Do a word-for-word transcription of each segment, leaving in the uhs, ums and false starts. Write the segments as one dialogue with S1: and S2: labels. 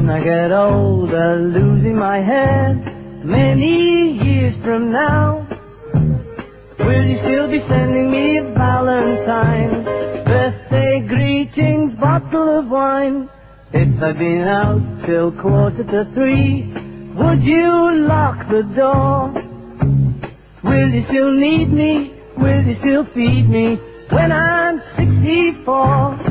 S1: when I get older, losing my head many years from now? Will you still be sending me a Valentine, birthday greetings, bottle of wine? If I've been out till quarter to three, would you lock the door? Will you still need me? Will you still feed me when I'm sixty-four?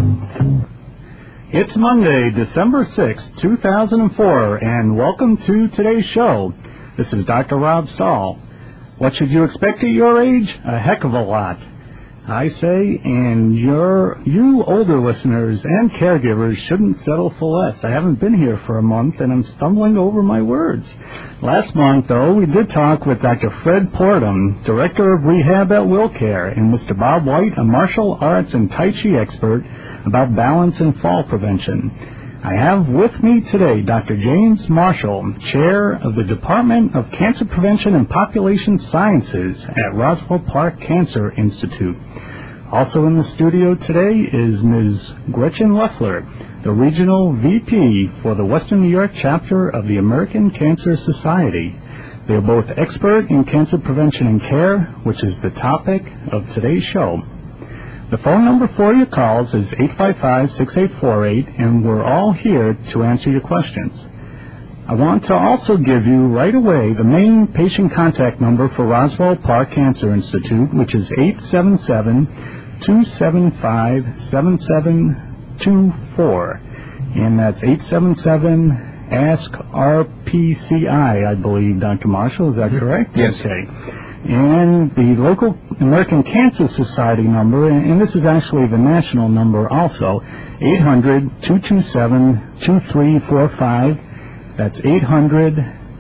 S2: It's Monday, December sixth, two thousand four, and welcome to today's show. This is Doctor Rob Stahl. What should you expect at your age? A heck of a lot, I say, and your, you older listeners and caregivers shouldn't settle for less. I haven't been here for a month, and I'm stumbling over my words. Last month, though, we did talk with Doctor Fred Portum, Director of Rehab at WillCare, and Mister Bob White, a martial arts and Tai Chi expert, about balance and fall prevention. I have with me today Doctor James Marshall, Chair of the Department of Cancer Prevention and Population Sciences at Roswell Park Cancer Institute. Also in the studio today is Miz Gretchen Leffler, the Regional V P for the Western New York chapter of the American Cancer Society. They are both expert in cancer prevention and care, which is the topic of today's show. The phone number for your calls is eight five five, six eight four eight, and we're all here to answer your questions. I want to also give you right away the main patient contact number for Roswell Park Cancer Institute, which is eight seven seven, two seven five, seven seven two four, and that's eight seven seven, ask R P C I, I believe, Doctor Marshall, is that correct?
S3: Yes.
S2: Okay. And the local American Cancer Society number, and this is actually the national number also, eight hundred, two two seven, two three four five. That's eight hundred,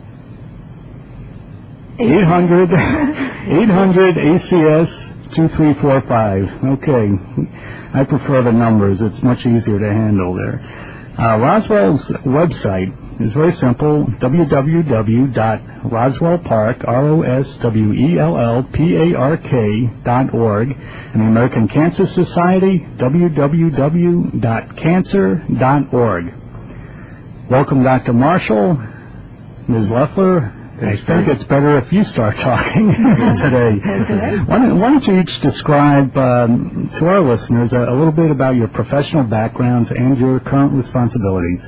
S2: eight hundred, eight hundred A C S two three four five. Okay, I prefer the numbers. It's much easier to handle there. Uh, Roswell's website is very simple, w w w dot roswell park, R O S W E L L P A R K dot org, and the American Cancer Society, w w w dot cancer dot org. Welcome, Doctor Marshall. Miz Leffler, I think it's better if you start talking today.
S4: Okay.
S2: Why don't, why don't you each describe um, to our listeners a, a little bit about your professional backgrounds and your current responsibilities?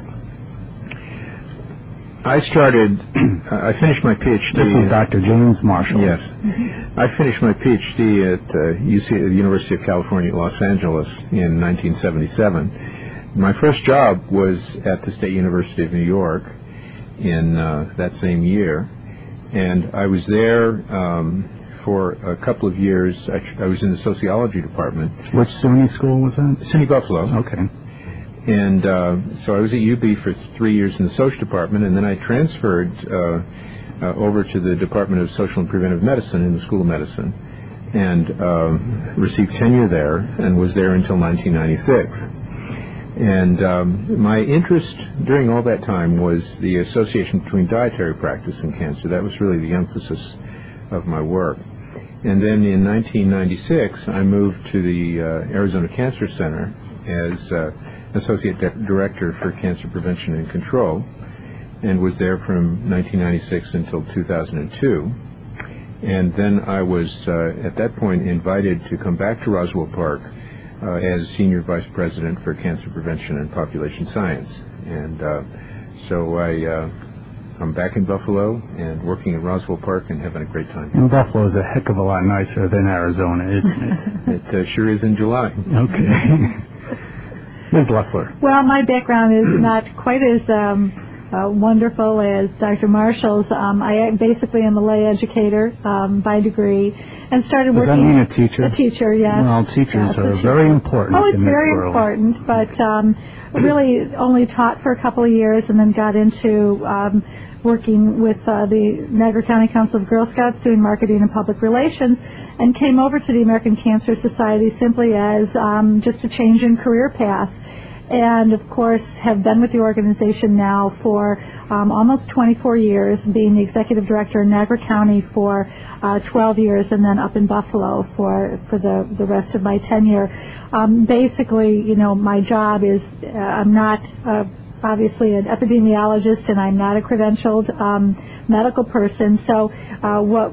S3: I started, I finished my PhD.
S2: This is Doctor James Marshall.
S3: Yes. I finished my PhD at uh, U C, the University of California, Los Angeles in nineteen seventy-seven. My first job was at the State University of New York in uh, that same year. And I was there um, for a couple of years. I, I was in the sociology department.
S2: Which SUNY school was that?
S3: SUNY Buffalo.
S2: Okay.
S3: And uh, so I was at U B for three years in the social department, and then I transferred uh, uh, over to the Department of Social and Preventive Medicine in the School of Medicine, and um, received tenure there, and was there until nineteen ninety-six. And um, my interest during all that time was the association between dietary practice and cancer. That was really the emphasis of my work. And then in nineteen ninety-six, I moved to the uh, Arizona Cancer Center as uh, Associate Di- Director for Cancer Prevention and Control, and was there from nineteen ninety-six until two thousand two. And then I was, uh, at that point, invited to come back to Roswell Park Uh, as Senior Vice President for Cancer Prevention and Population Science. And uh, so I, uh, I'm back in Buffalo and working at Roswell Park and having a great time.
S2: And Buffalo is a heck of a lot nicer than Arizona, isn't it?
S3: It uh, sure is in July.
S2: Okay. Miz Leffler.
S4: Well, my background is not quite as um, uh, wonderful as Doctor Marshall's. Um, I basically am a lay educator um, by degree, and started
S2: Does
S4: working.
S2: Does that mean a teacher?
S4: A teacher, yes.
S2: Well, teachers
S4: yes,
S2: are
S4: teacher.
S2: very important
S4: Oh, it's
S2: in this
S4: very
S2: world.
S4: important, but um, really only taught for a couple of years, and then got into um, working with uh, the Niagara County Council of Girl Scouts doing marketing and public relations, and came over to the American Cancer Society simply as um, just a change in career path. And, of course, have been with the organization now for um, almost twenty-four years, being the executive director in Niagara County for uh, twelve years, and then up in Buffalo for, for the, the rest of my tenure. Um, basically, you know, my job is uh, I'm not uh, obviously an epidemiologist, and I'm not a credentialed um, medical person. So uh, what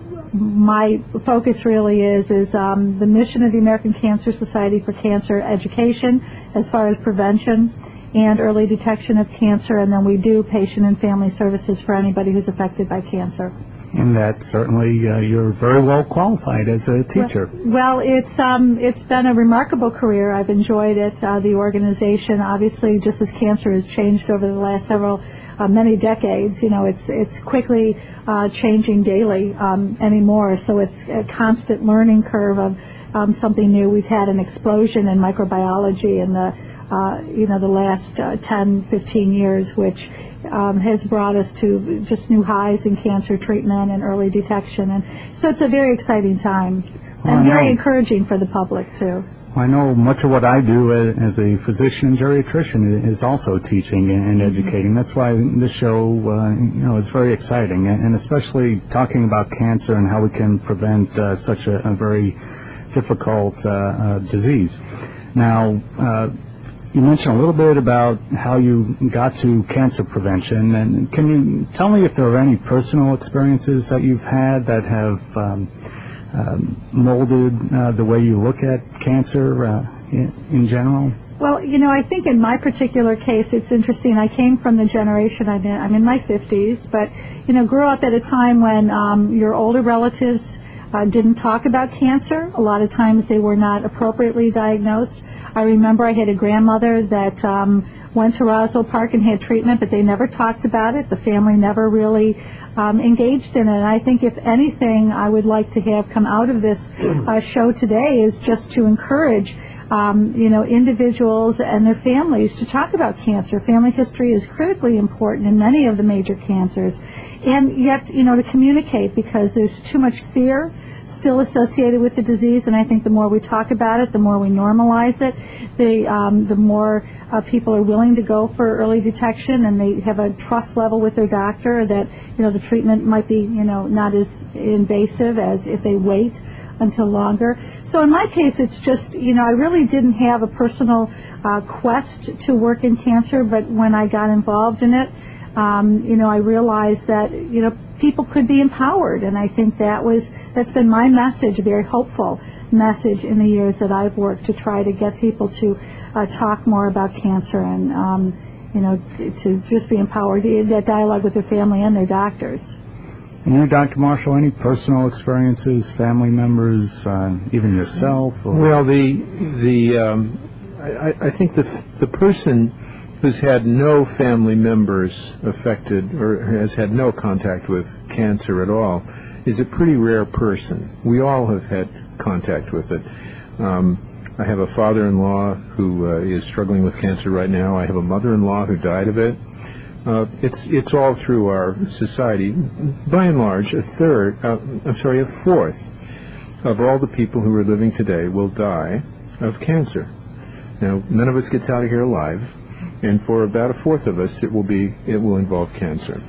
S4: my focus really is is um, the mission of the American Cancer Society for cancer education as far as prevention and early detection of cancer, and then we do patient and family services for anybody who's affected by cancer.
S2: And that certainly uh, you're very well qualified as a teacher.
S4: Well, well it's um, it's been a remarkable career. I've enjoyed it. Uh, the organization, obviously, just as cancer has changed over the last several, uh, many decades, you know, it's it's quickly uh, changing daily um, anymore. So it's a constant learning curve of um, something new. We've had an explosion in microbiology in the uh, you know the last uh, ten, fifteen years, which Um, has brought us to just new highs in cancer treatment and early detection, and so it's a very exciting time
S2: well,
S4: and very encouraging for the public too.
S2: I know much of what I do as a physician and geriatrician is also teaching and educating. That's why this show, uh, you know, is very exciting, and especially talking about cancer and how we can prevent uh, such a, a very difficult uh, uh, disease. Now. Uh, You mentioned a little bit about how you got to cancer prevention, and can you tell me if there are any personal experiences that you've had that have um, um, molded uh, the way you look at cancer uh, in, in general?
S4: Well, you know, I think in my particular case, it's interesting. I came from the generation, I'm in, I'm in my fifties, but, you know, grew up at a time when um, your older relatives uh, didn't talk about cancer. A lot of times they were not appropriately diagnosed. I remember I had a grandmother that um, went to Roswell Park and had treatment, but they never talked about it. The family never really um, engaged in it. And I think if anything I would like to have come out of this uh, show today is just to encourage um, you know, individuals and their families to talk about cancer. Family history is critically important in many of the major cancers. And yet, you know, to communicate, because there's too much fear still associated with the disease, and I think the more we talk about it, the more we normalize it, the um, the more uh, people are willing to go for early detection, and they have a trust level with their doctor that, you know, the treatment might be, you know, not as invasive as if they wait until longer. So in my case, it's just, you know, I really didn't have a personal uh, quest to work in cancer, but when I got involved in it, um, you know, I realized that, you know, people could be empowered, and I think that was that's been my message, a very hopeful message in the years that I've worked to try to get people to uh, talk more about cancer and um, you know to, to just be empowered, that dialogue with their family and their doctors.
S2: And you, Doctor Marshall, any personal experiences, family members, uh, even yourself? Or?
S3: Well, the the um, I, I think the the person who's had no family members affected or has had no contact with cancer at all is a pretty rare person. We all have had contact with it. Um, I have a father-in-law who uh, is struggling with cancer right now. I have a mother-in-law who died of it. Uh, it's it's all through our society. By and large, a third, uh, I'm sorry, a fourth of all the people who are living today will die of cancer. Now, none of us gets out of here alive. And for about a fourth of us, it will be it will involve cancer.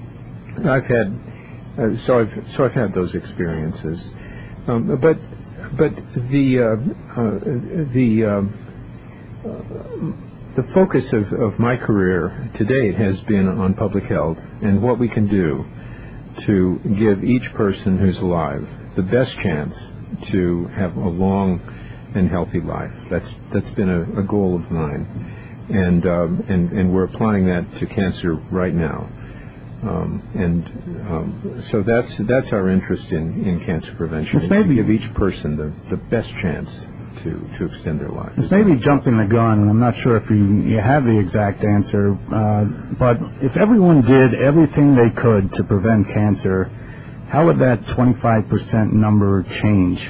S3: I've had uh, so I've so I've had those experiences, um, but but the uh, uh, the um, uh, the focus of, of my career to date has been on public health and what we can do to give each person who's alive the best chance to have a long and healthy life. That's that's been a, a goal of mine. And, um, and and we're applying that to cancer right now, um, and um, so that's that's our interest in, in cancer prevention.
S2: This may
S3: to
S2: be,
S3: give each person the, the best chance to, to extend their life.
S2: This may be jumping the gun, and I'm not sure if you, you have the exact answer, uh, but if everyone did everything they could to prevent cancer, how would that twenty-five percent number change?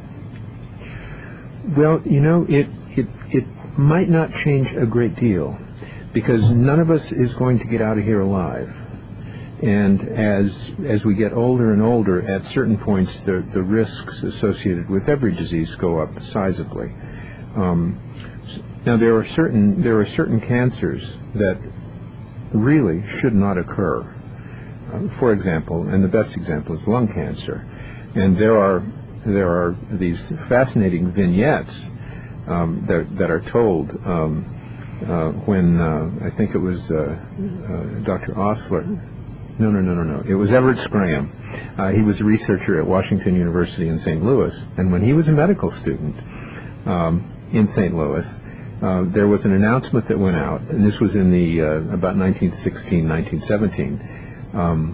S3: Well, you know, it it it. might not change a great deal, because none of us is going to get out of here alive. And as as we get older and older, at certain points, the the risks associated with every disease go up sizably. Um, now there are certain there are certain cancers that really should not occur. Uh, for example, and the best example is lung cancer, and there are there are these fascinating vignettes Um, that, that are told um, uh, when uh, I think it was uh, uh, Doctor Osler. No, no, no, no, no. It was Everett Scram. Uh, he was a researcher at Washington University in Saint Louis, and when he was a medical student um, in Saint Louis, uh, there was an announcement that went out, and this was in the uh, about nineteen sixteen, nineteen seventeen. Um,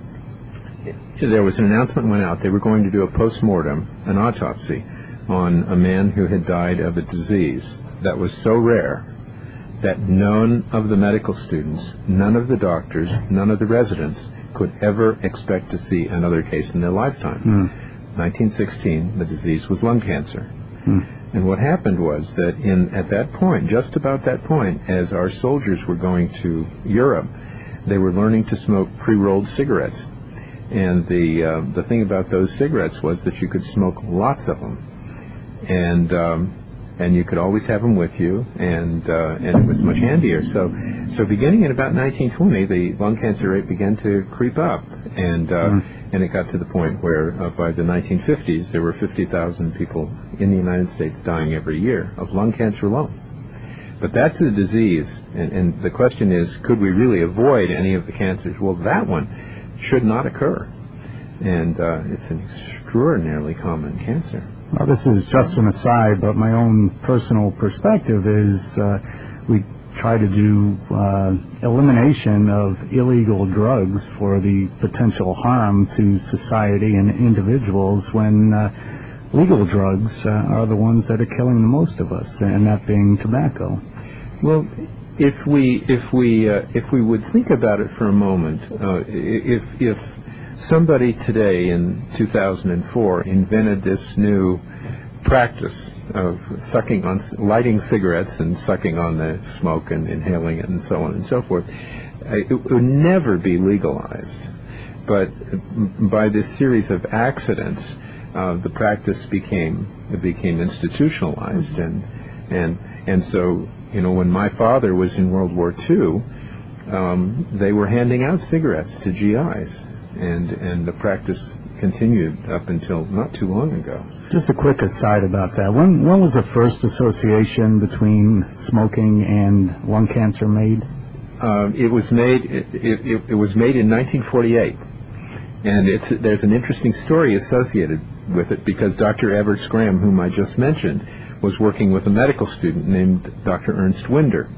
S3: there was an announcement went out. They were going to do a post-mortem, an autopsy, on a man who had died of a disease that was so rare that none of the medical students, none of the doctors, none of the residents could ever expect to see another case in their lifetime. Mm. nineteen sixteen, the disease was lung cancer. Mm. And what happened was that in at that point, just about that point, as our soldiers were going to Europe, they were learning to smoke pre-rolled cigarettes. And the uh, the thing about those cigarettes was that you could smoke lots of them. And um, and you could always have them with you, and uh, and it was much handier. So so beginning in about nineteen twenty, the lung cancer rate began to creep up, and uh, mm. and it got to the point where uh, by the nineteen fifties there were fifty thousand people in the United States dying every year of lung cancer alone. But that's a disease, and, and the question is, could we really avoid any of the cancers? Well, that one should not occur, and uh, it's an extraordinarily common cancer.
S2: Well, this is just an aside, but my own personal perspective is uh, we try to do uh, elimination of illegal drugs for the potential harm to society and individuals when uh, legal drugs uh, are the ones that are killing the most of us, and that being tobacco.
S3: Well, if we if we uh, if we would think about it for a moment, uh, if if somebody today in two thousand four invented this new practice of sucking on, lighting cigarettes and sucking on the smoke and inhaling it and so on and so forth, it would never be legalized. But by this series of accidents, uh, the practice became it became institutionalized, and and and so you know when my father was in World War Two, um, they were handing out cigarettes to G Is. And and the practice continued up until not too long ago.
S2: Just a quick aside about that. When when was the first association between smoking and lung cancer made?
S3: Uh, it was made. It, it, it was made in nineteen forty-eight, and it's there's an interesting story associated with it because Doctor Everett Scram, whom I just mentioned, was working with a medical student named Doctor Ernst Winder,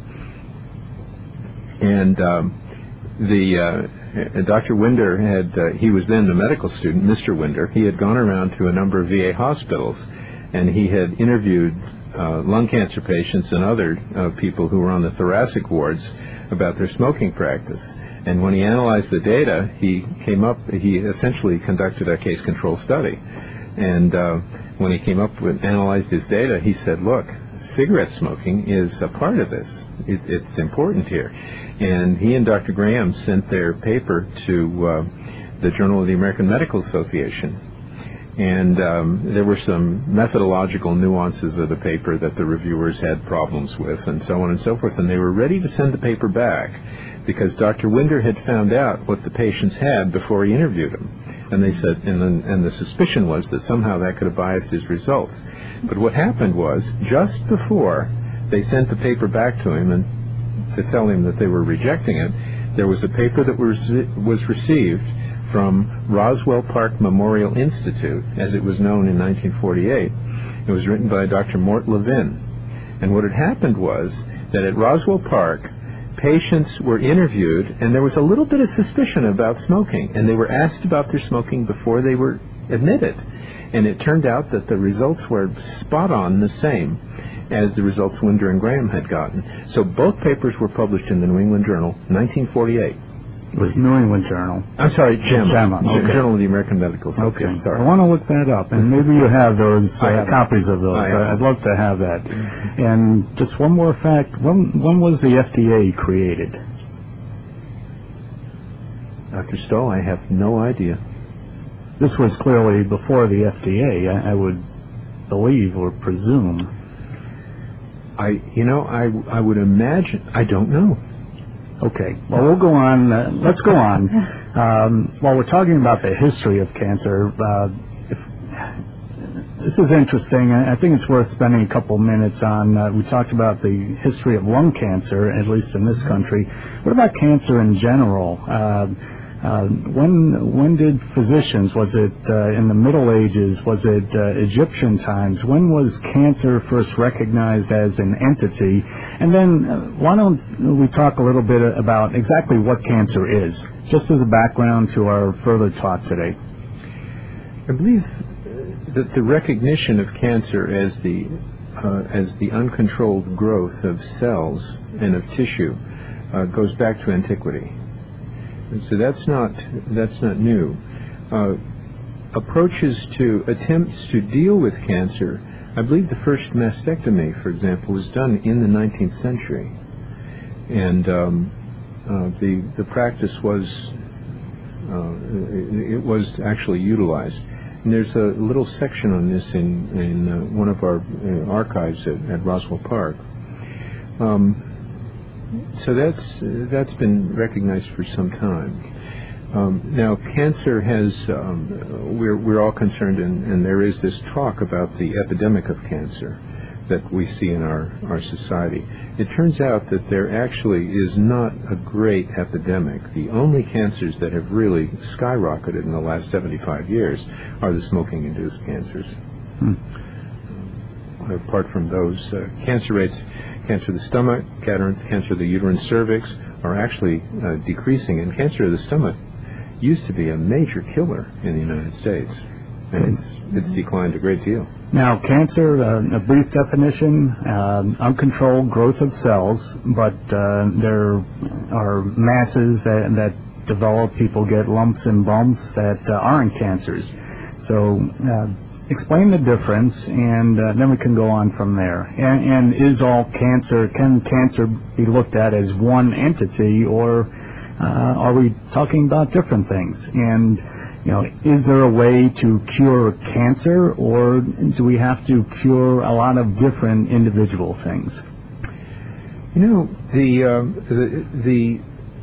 S3: and um, the. Uh, Doctor Winder had, uh, he was then a medical student, Mister Winder. He had gone around to a number of V A hospitals, and he had interviewed uh, lung cancer patients and other uh, people who were on the thoracic wards about their smoking practice. And when he analyzed the data, he came up, he essentially conducted a case control study. And uh, when he came up with, analyzed his data, he said, look, cigarette smoking is a part of this. It, it's important here. And he and Doctor Graham sent their paper to uh, the Journal of the American Medical Association. And um, there were some methodological nuances of the paper that the reviewers had problems with, and so on and so forth. And they were ready to send the paper back because Doctor Winder had found out what the patients had before he interviewed them. And they said, and, and the suspicion was that somehow that could have biased his results. But what happened was, just before they sent the paper back to him and to tell him that they were rejecting it, there was a paper that was was received from Roswell Park Memorial Institute, as it was known in nineteen forty-eight. It was written by Doctor Mort Levin. And what had happened was that at Roswell Park, patients were interviewed, and there was a little bit of suspicion about smoking, and they were asked about their smoking before they were admitted. And it turned out that the results were spot on the same as the results Winder and Graham had gotten. So both papers were published in the New England Journal, nineteen forty-eight.
S2: It was New England Journal.
S3: I'm sorry, JAMA.
S2: JAMA, okay.
S3: Journal of the American Medical Association.
S2: Okay.
S3: Sorry.
S2: I want to look that up, and maybe you have those uh, copies of those.
S3: I
S2: I'd love to have that. And just one more fact, when, when was the F D A created?
S3: Doctor Stoll, I have no idea.
S2: This was clearly before the F D A, I, I would believe or presume.
S3: I, you know, I, I would imagine, I don't know.
S2: Okay, well, we'll go on. Uh, let's go on. Um, while we're talking about the history of cancer, uh, if, this is interesting. I I think it's worth spending a couple minutes on. Uh, we talked about the history of lung cancer, at least in this country. What about cancer in general? Uh, uh, when when did physicians, was it uh, in the Middle Ages, was it uh, Egyptian times, when was cancer first recognized as an entity? And then uh, why don't we talk a little bit about exactly what cancer is, just as a background to our further talk today.
S3: I believe that the recognition of cancer as the uh, as the uncontrolled growth of cells and of tissue uh, goes back to antiquity. And so that's not that's not new. Uh, approaches to attempts to deal with cancer, I believe the first mastectomy, for example, was done in the nineteenth century, and um, uh, the the practice was uh, it, it was actually utilized. And there's a little section on this in, in uh, one of our uh, archives at, at Roswell Park. Um, so that's uh, that's been recognized for some time. Um, now, cancer has, um, we're, we're all concerned, and, and there is this talk about the epidemic of cancer that we see in our, our society. It turns out that there actually is not a great epidemic. The only cancers that have really skyrocketed in the last seventy-five years are the smoking-induced cancers. Hmm. Uh, apart from those, uh, cancer rates, cancer of the stomach, cancer of the uterine cervix are actually uh, decreasing, and cancer of the stomach used to be a major killer in the United States, and it's, it's declined a great deal.
S2: Now, cancer, uh, a brief definition, uh, uncontrolled growth of cells, but uh, there are masses that, that develop, people get lumps and bumps that uh, aren't cancers. So uh, explain the difference, and uh, then we can go on from there. And, and is all cancer, can cancer be looked at as one entity, or uh, are we talking about different things? And you know, is there a way to cure cancer, or do we have to cure a lot of different individual things?
S3: You know, the uh, the, the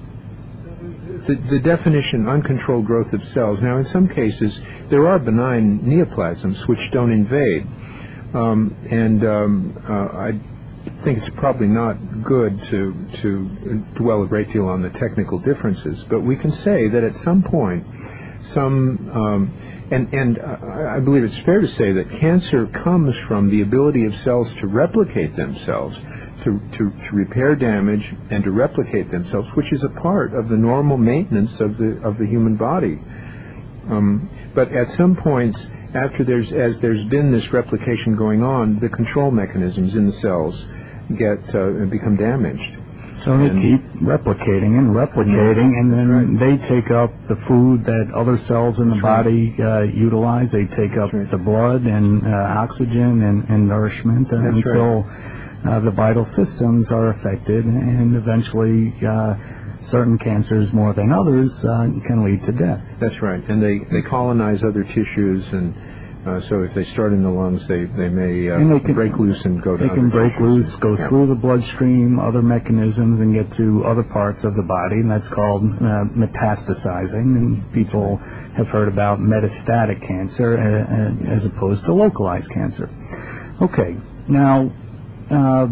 S3: the the definition, uncontrolled growth of cells. Now, in some cases, there are benign neoplasms which don't invade, um, and um, uh, I think it's probably not good to to dwell a great deal on the technical differences, but we can say that at some point, some um, and and I believe it's fair to say that cancer comes from the ability of cells to replicate themselves, to, to, to repair damage and to replicate themselves, which is a part of the normal maintenance of the of the human body. Um, but at some points, after there's as there's been this replication going on, the control mechanisms in the cells get uh, become damaged.
S2: So they keep replicating and replicating, and then right. they take up the food that other cells in the That's body uh, utilize. They take up right. the blood and uh, oxygen and, and nourishment uh, until right. uh, the vital systems are affected, and eventually uh, certain cancers more than others uh, can lead to death.
S3: That's right, and they, they colonize other tissues, and Uh, so if they start in the lungs, they, they may uh,
S2: they can,
S3: break loose and go to
S2: They can break
S3: tissues.
S2: loose, go yeah. through the bloodstream, other mechanisms, and get to other parts of the body, and that's called uh, metastasizing. And people have heard about metastatic cancer uh, as opposed to localized cancer. Okay, now, uh,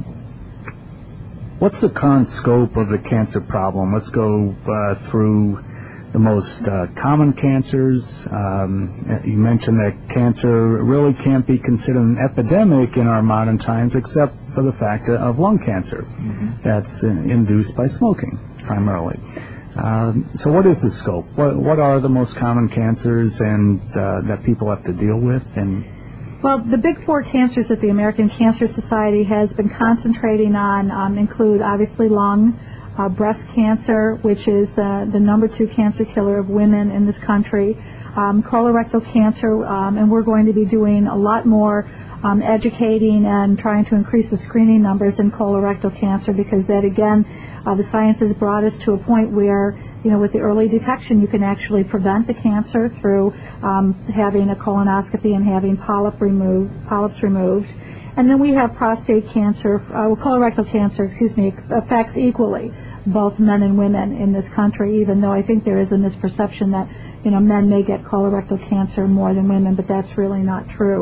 S2: what's the current scope of the cancer problem? Let's go uh, through the most uh, common cancers. Um, you mentioned that cancer really can't be considered an epidemic in our modern times, except for the fact of lung cancer. Mm-hmm. That's uh, induced by smoking, primarily. Um, so what is the scope? What, what are the most common cancers and uh, that people have to deal with? And
S4: Well, the big four cancers that the American Cancer Society has been concentrating on um, include, obviously, lung, Uh, breast cancer, which is uh, the number two cancer killer of women in this country, um, colorectal cancer, um, and we're going to be doing a lot more um, educating and trying to increase the screening numbers in colorectal cancer, because that, again, uh, the science has brought us to a point where, you know, with the early detection, you can actually prevent the cancer through um, having a colonoscopy and having polyp removed, polyps removed. And then we have prostate cancer, uh, colorectal cancer, excuse me, affects equally both men and women in this country, even though I think there is a misperception that, you know, men may get colorectal cancer more than women, but that's really not true.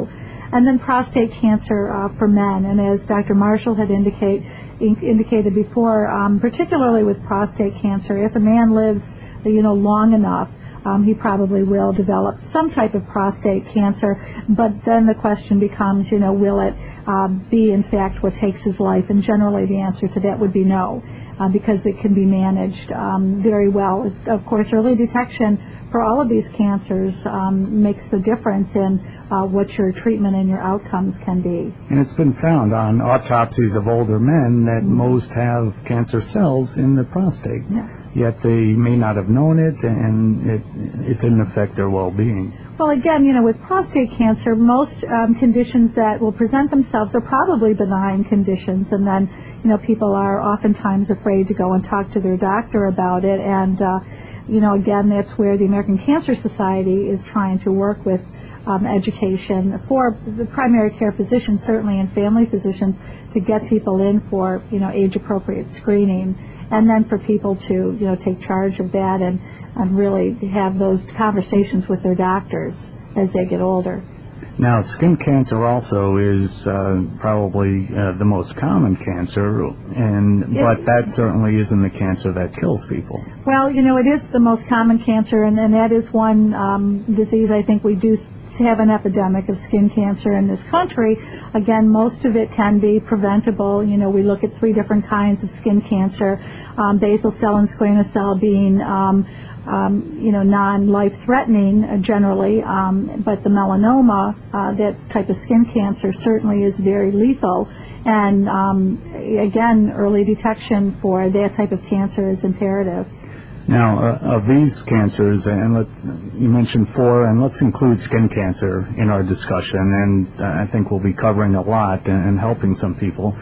S4: and then prostate cancer uh, for men. And as Doctor Marshall had indicate, in, indicated before, um, particularly with prostate cancer, if a man lives, you know, long enough, Um, he probably will develop some type of prostate cancer, but then the question becomes, you know, will it uh, be in fact what takes his life? And generally the answer to that would be no, uh, because it can be managed um, very well. Of course, early detection for all of these cancers um, makes the difference in uh, what your treatment and your outcomes can be.
S2: And it's been found on autopsies of older men that mm-hmm. most have cancer cells in the prostate.
S4: Yes.
S2: Yet they may not have known it, and it, it didn't affect their well-being.
S4: Well, again, you know, with prostate cancer, most um, conditions that will present themselves are probably benign conditions, and then, you know, people are oftentimes afraid to go and talk to their doctor about it, and, uh, you know, again, that's where the American Cancer Society is trying to work with um, education for the primary care physicians, certainly, and family physicians, to get people in for, you know, age-appropriate screening, and then for people to, you know, take charge of that and, and really have those conversations with their doctors as they get older.
S2: Now, skin cancer also is uh, probably uh, the most common cancer, and
S4: it,
S2: but that certainly isn't the cancer that kills people.
S4: Well, you know, it is the most common cancer, and, and that is one um, disease I think we do have an epidemic of skin cancer in this country. Again, most of it can be preventable. You know, we look at three different kinds of skin cancer, um, basal cell and squamous cell being um, Um, you know, non-life-threatening uh, generally, um, but the melanoma, uh, that type of skin cancer, certainly is very lethal. And um, again, early detection for that type of cancer is imperative.
S2: Now, uh, of these cancers, and let, you mentioned four, and let's include skin cancer in our discussion, and uh, I think we'll be covering a lot and, and helping some people.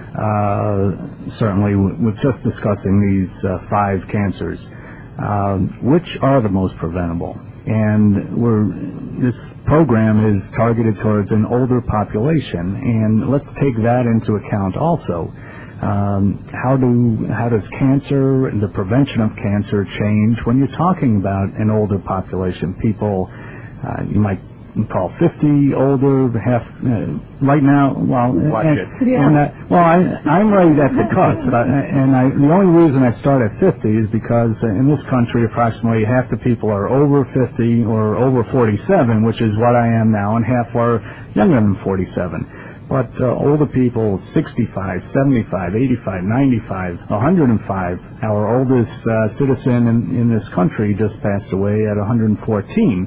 S2: Uh, certainly, with just discussing these uh, five cancers. Uh, which are the most preventable? And we're, this program is targeted towards an older population, and let's take that into account also. Um, how do how does cancer and the prevention of cancer change when you're talking about an older population? People uh, you might call fifty older, half uh, right now. Well,
S3: Watch
S2: and,
S3: it.
S4: Yeah.
S2: and, uh, well, I, I'm right at the cusp, uh, and I, the only reason I start at fifty is because uh, in this country, approximately half the people are over fifty or over forty-seven, which is what I am now, and half are younger than forty-seven. But uh, older people, sixty-five, seventy-five, eighty-five, ninety-five, one hundred five. Our oldest uh, citizen in, in this country just passed away at one hundred fourteen.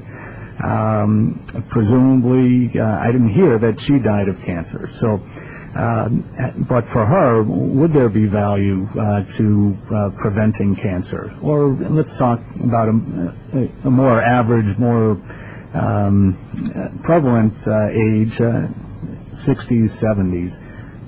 S2: Um, presumably, uh, I didn't hear that she died of cancer. So, uh, but for her, would there be value uh, to uh, preventing cancer? Or let's talk about a, a more average, more um, prevalent uh, age, uh, sixties, seventies.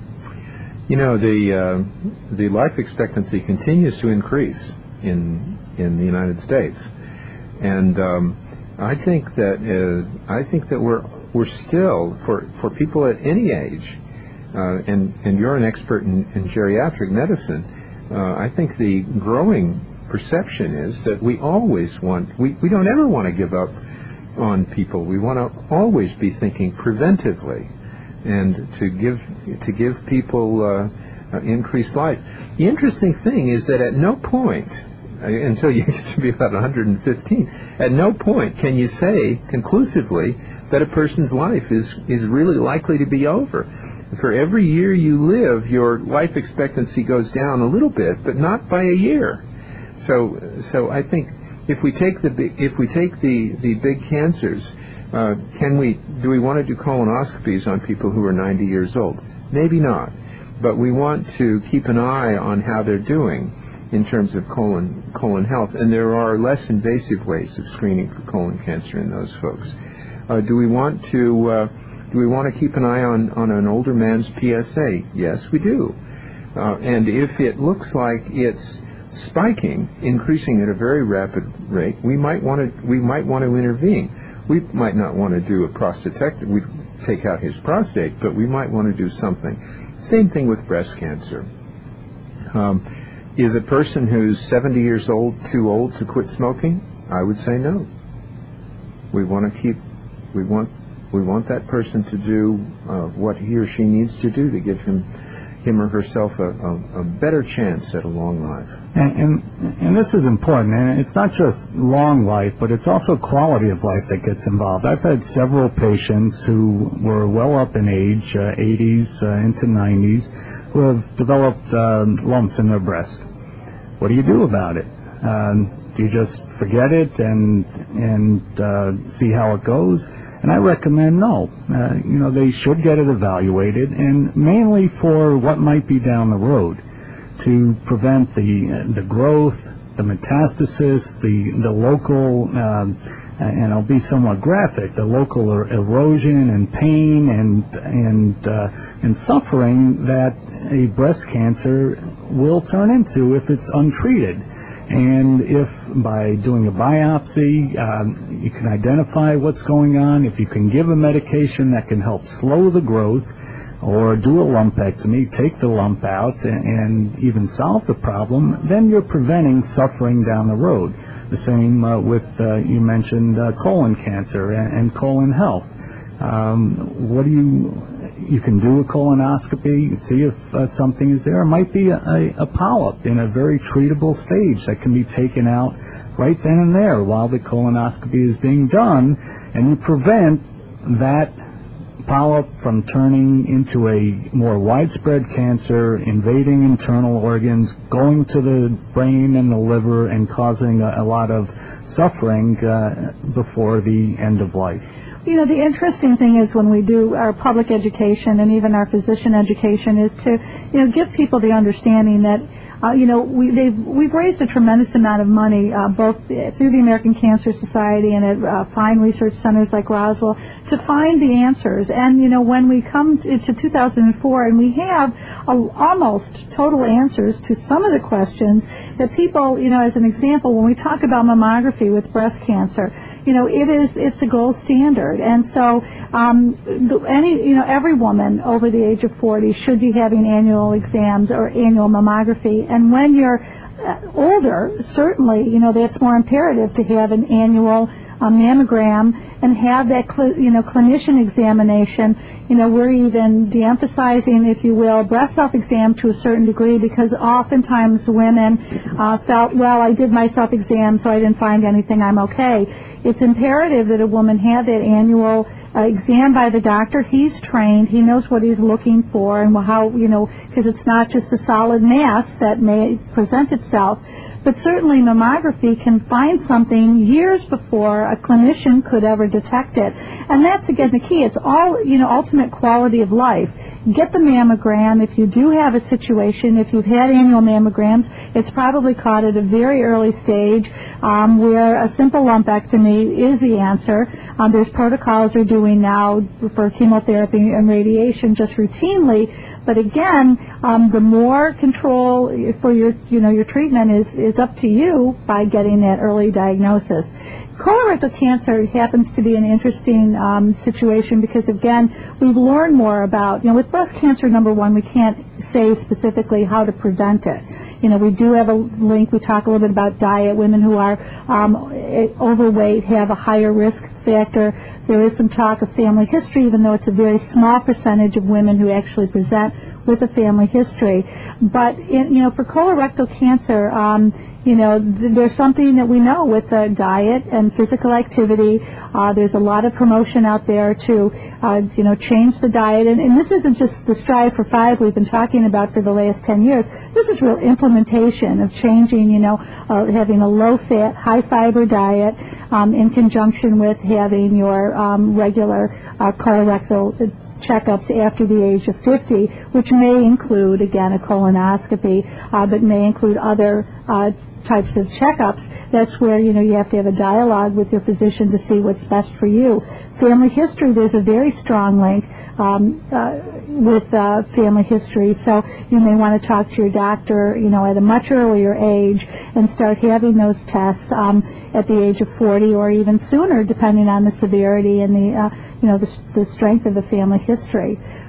S3: You know, the uh, the life expectancy continues to increase in in the United States, and um, I think that uh, I think that we're we're still for, for people at any age, uh, and and you're an expert in, in geriatric medicine. Uh, I think the growing perception is that we always want we, we don't ever want to give up on people. We want to always be thinking preventively, and to give to give people uh, uh, increased life. The interesting thing is that at no point, until you get to be about one hundred fifteen, at no point can you say conclusively that a person's life is, is really likely to be over. For every year you live, your life expectancy goes down a little bit, but not by a year. So, so I think if we take the big, if we take the, the big cancers, uh, can we do we want to do colonoscopies on people who are ninety years old? Maybe not, but we want to keep an eye on how they're doing in terms of colon colon health, and there are less invasive ways of screening for colon cancer in those folks. Uh, do we want to uh, do we want to keep an eye on, on an older man's P S A? Yes, we do. Uh, and if it looks like it's spiking, increasing at a very rapid rate, we might want to we might want to intervene. We might not want to do a prostatectomy, we take out his prostate, but we might want to do something. Same thing with breast cancer. Um, Is a person who's seventy years old too old to quit smoking? I would say no. We want to keep, we want We want that person to do uh, what he or she needs to do to give him him or herself a, a, a better chance at a long life.
S2: And, and and this is important, and it's not just long life, but it's also quality of life that gets involved. I've had several patients who were well up in age, uh, eighties uh, into nineties, who have developed uh, lumps in their breast. What do you do about it? Um, do you just forget it and and uh, see how it goes? And I recommend no. Uh, you know, they should get it evaluated, and mainly for what might be down the road, to prevent the uh, the growth, the metastasis, the the local, um, and I'll be somewhat graphic, the local er- erosion and pain and and uh, and suffering that a breast cancer will turn into if it's untreated. And if by doing a biopsy, um, you can identify what's going on, if you can give a medication that can help slow the growth, or do a lumpectomy, take the lump out, and, and even solve the problem, then you're preventing suffering down the road. The same uh, with, uh, you mentioned uh, colon cancer and, and colon health. Um, what do you... You can do a colonoscopy, see if uh, something is there. It might be a, a, a polyp in a very treatable stage that can be taken out right then and there while the colonoscopy is being done, and you prevent that polyp from turning into a more widespread cancer, invading internal organs, going to the brain and the liver, and causing a, a lot of suffering uh, before the end of life.
S4: You know, the interesting thing is when we do our public education and even our physician education is to, you know, give people the understanding that, uh, you know, we, they've, we've raised a tremendous amount of money, uh, both through the American Cancer Society and at uh, fine research centers like Roswell, to find the answers. And, you know, when we come to, to two thousand four and we have a, almost total answers to some of the questions that people, you know, as an example, when we talk about mammography with breast cancer, you know, it is, it's a gold standard. And so, um, any, you know, every woman over the age of forty should be having annual exams or annual mammography. And when you're older, certainly, you know, that's more imperative to have an annual uh, mammogram and have that, cl- you know, clinician examination. You know, we're even de-emphasizing, if you will, breast self-exam to a certain degree, because oftentimes women uh, felt, well, I did my self-exam, so I didn't find anything, I'm okay. It's imperative that a woman have that annual uh, exam by the doctor. He's trained. He knows what he's looking for and how, you know, because it's not just a solid mass that may present itself. But certainly mammography can find something years before a clinician could ever detect it. And that's, again, the key. It's all, you know, ultimate quality of life. Get the mammogram. If you do have a situation, if you've had annual mammograms, it's probably caught at a very early stage um, where a simple lumpectomy is the answer. Um, there's protocols they're doing now for chemotherapy and radiation just routinely. But again, um, the more control for your, you know, your treatment is, is up to you by getting that early diagnosis. Colorectal cancer happens to be an interesting um, situation because, again, we've learned more about, you know, with breast cancer, number one, we can't say specifically how to prevent it. You know, we do have a link. We talk a little bit about diet. Women who are um, overweight have a higher risk factor. There is some talk of family history, even though it's a very small percentage of women who actually present with a family history. But, in, you know, for colorectal cancer, um, you know, th- there's something that we know with uh, diet and physical activity. Uh, there's a lot of promotion out there to, uh, you know, change the diet. And, and this isn't just the Strive for Five we've been talking about for the last ten years. This is real implementation of changing, you know, uh, having a low-fat, high-fiber diet um, in conjunction with having your um, regular uh, colorectal checkups after the age of fifty, which may include, again, a colonoscopy, uh, but may include other uh, types of checkups. That's where, you know, you have to have a dialogue with your physician to see what's best for you. Family history, there's a very strong link um, uh, with uh, family history, so you may want to talk to your doctor, you know, at a much earlier age and start having those tests um, at the age of forty or even sooner, depending on the severity and the, uh, you know, the, the strength of the family history.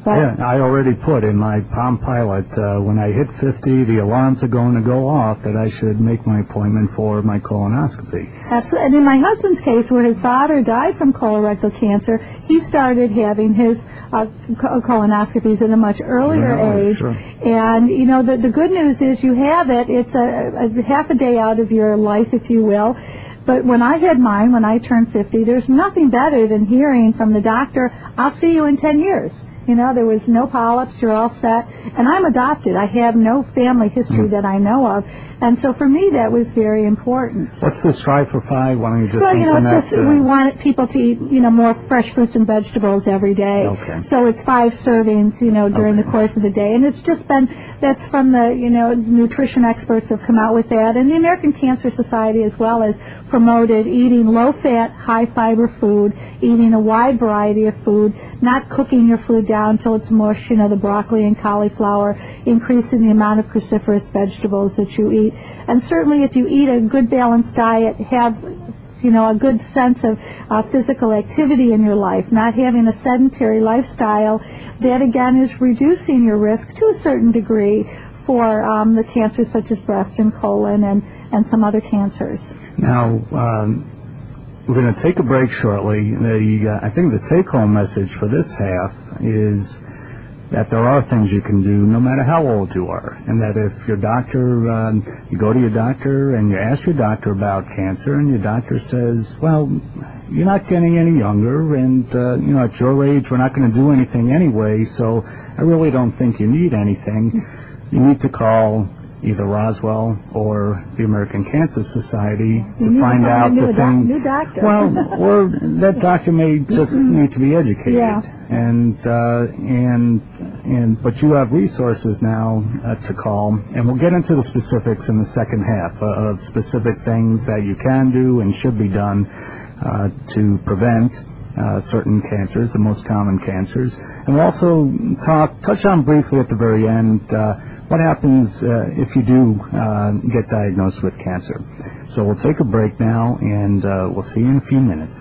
S4: But
S2: Yeah, I already put in my Palm Pilot, uh, when I hit fifty, the alarms are going to go off that I should make my appointment for my colonoscopy.
S4: absolutely. And in my husband's case, where his father died from colorectal cancer, he started having his uh, co- colonoscopies at a much earlier
S2: Yeah,
S4: age.
S2: sure.
S4: And, you know, the, the good news is you have it. It's a, a half a day out of your life, if you will. But when I had mine, when I turned fifty, there's nothing better than hearing from the doctor, I'll see you in ten years. You know, there was no polyps, you're all set. And I'm adopted. I have no family history that I know of. And so for me, that was very important.
S2: What's the Strive for Five? Why don't you just
S4: Well, you know, it's
S2: implement,
S4: just,
S2: uh,
S4: we want people to eat, you know, more fresh fruits and vegetables every day.
S2: Okay.
S4: So it's five servings, you know, during
S2: Okay.
S4: the course of the day. And it's just been, that's from the, you know, nutrition experts have come out with that. And the American Cancer Society as well has promoted eating low-fat, high-fiber food, eating a wide variety of food, not cooking your food down until it's mush, you know, the broccoli and cauliflower, increasing the amount of cruciferous vegetables that you eat. And certainly if you eat a good balanced diet, have, you know, a good sense of uh, physical activity in your life, not having a sedentary lifestyle, that again is reducing your risk to a certain degree for um, the cancers such as breast and colon and, and some other cancers.
S2: Now, um, we're going to take a break shortly. The, uh, I think the take-home message for this half is that there are things you can do no matter how old you are, and that if your doctor, um, you go to your doctor and you ask your doctor about cancer, and your doctor says, well, you're not getting any younger, and, uh, you know, at your age, we're not going to do anything anyway, so I really don't think you need anything. You need to call either Roswell or the American Cancer Society
S4: You
S2: to
S4: need
S2: find
S4: to
S2: out
S4: find a
S2: the
S4: new, doc-
S2: thing.
S4: new doctor.
S2: Well, or that doctor may just need to be educated.
S4: Yeah.
S2: And uh, and and but you have resources now uh, to call, and we'll get into the specifics in the second half uh, of specific things that you can do and should be done uh, to prevent uh, certain cancers, the most common cancers, and we'll also talk touch on briefly at the very end. Uh, What happens uh, if you do uh, get diagnosed with cancer? So we'll take a break now, and uh, we'll see you in a few minutes.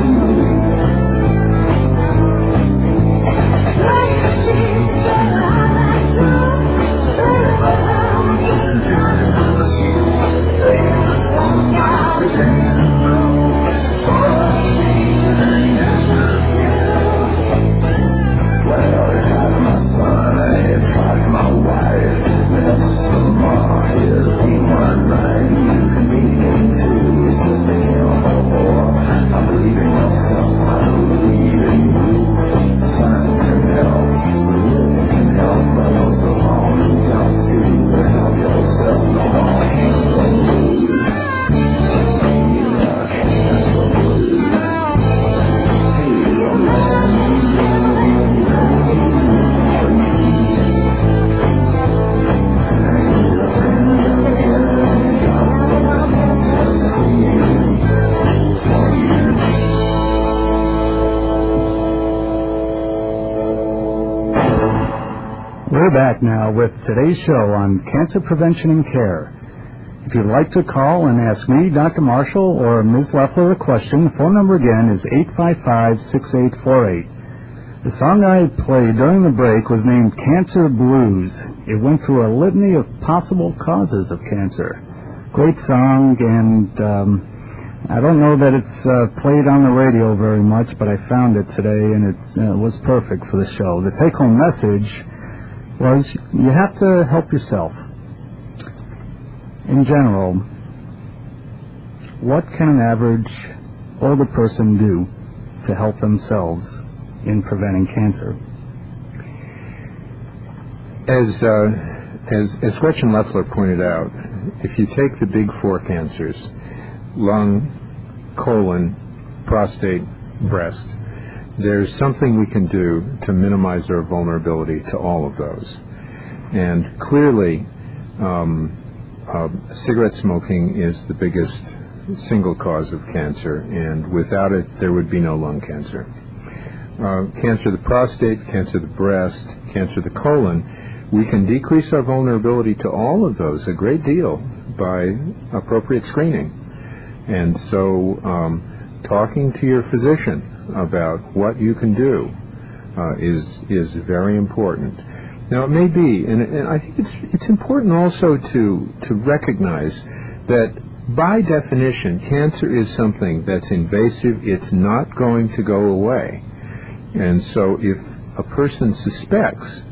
S5: Thank you.
S2: We're back now with today's show on cancer prevention and care. If you'd like to call and ask me, Doctor Marshall, or Miz Leffler a question, the phone number again is eight five five, six eight four eight. The song I played during the break was named Cancer Blues. It went through a litany of possible causes of cancer. Great song, and um, I don't know that it's uh, played on the radio very much, but I found it today, and it uh, was perfect for the show. The take-home message was you have to help yourself. In general, what can an average older person do to help themselves in preventing cancer?
S3: As uh, as as Gretchen Leffler pointed out, if you take the big four cancers, lung, colon, prostate, breast, there's something we can do to minimize our vulnerability to all of those. And clearly, um, uh, cigarette smoking is the biggest single cause of cancer, and without it, there would be no lung cancer. Uh, cancer of the prostate, cancer of the breast, cancer of the colon, we can decrease our vulnerability to all of those a great deal by appropriate screening. And so um, talking to your physician about what you can do uh, is is very important. Now, it may be, and, and I think it's it's important also to to recognize that by definition, cancer is something that's invasive. It's not going to go away. And so if a person suspects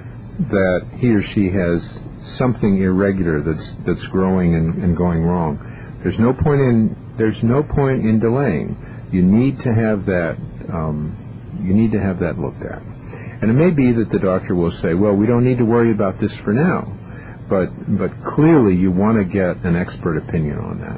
S3: that he or she has something irregular that's that's growing and, and going wrong, there's no point in there's no point in delaying. You need to have that um, you need to have that looked at. And it may be that the doctor will say, well, we don't need to worry about this for now, but but clearly you want to get an expert opinion on that.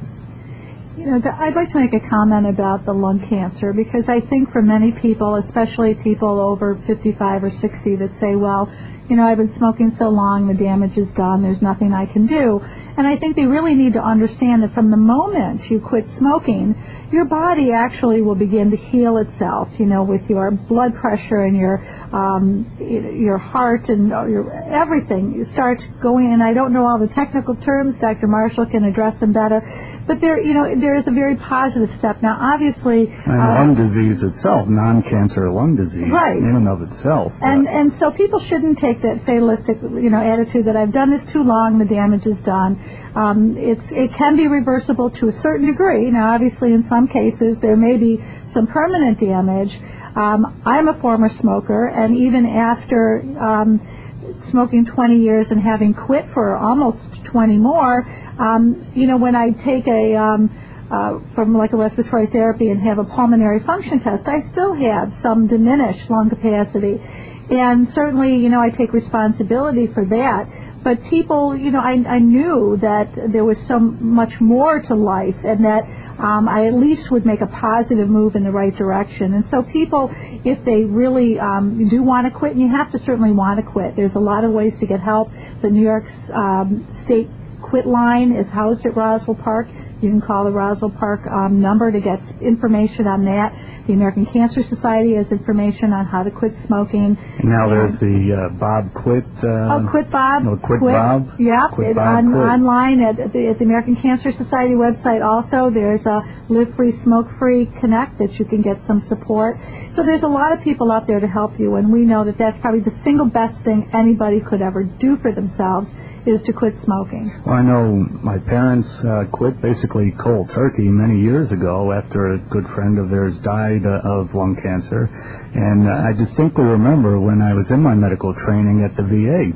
S4: You know, I'd like to make a comment about the lung cancer, because I think for many people, especially people over fifty-five or sixty, that say, well, you know, I've been smoking so long, the damage is done, there's nothing I can do. And I think they really need to understand that from the moment you quit smoking, your body actually will begin to heal itself, you know, with your blood pressure and your um, your heart and your everything. You start going, and I don't know all the technical terms, Doctor Marshall can address them better, but there, you know, there is a very positive step. Now, obviously...
S2: And uh, lung disease itself, non-cancer lung disease,
S4: right,
S2: in and of itself.
S4: And, and so people shouldn't take that fatalistic, you know, attitude that I've done this too long, the damage is done. Um, it's it can be reversible to a certain degree. Now, obviously, in some cases, there may be some permanent damage. Um, I'm a former smoker, and even after um, smoking twenty years and having quit for almost twenty more, um, you know, when I take a um, uh, from like a respiratory therapy and have a pulmonary function test, I still have some diminished lung capacity, and certainly, you know, I take responsibility for that. But people, you know, I, I knew that there was so much more to life, and that um, I at least would make a positive move in the right direction. And so people, if they really um, do want to quit, and you have to certainly want to quit, there's a lot of ways to get help. The New York um, State Quit Line is housed at Roswell Park. You can call the Roswell Park um, number to get information on that. The American Cancer Society has information on how to quit smoking.
S2: And now there's the uh, Bob Quit. Uh,
S4: oh, Quit Bob.
S2: No, Quit,
S4: quit
S2: Bob.
S4: Yeah,
S2: quit
S4: it,
S2: Bob,
S4: on,
S2: quit.
S4: online at the, at the American Cancer Society website. Also, there's a Live Free, Smoke Free Connect that you can get some support. So there's a lot of people out there to help you, and we know that that's probably the single best thing anybody could ever do for themselves, is to quit smoking.
S2: Well, I know my parents uh, quit basically cold turkey many years ago after a good friend of theirs died uh, of lung cancer. And uh, I distinctly remember when I was in my medical training at the V A,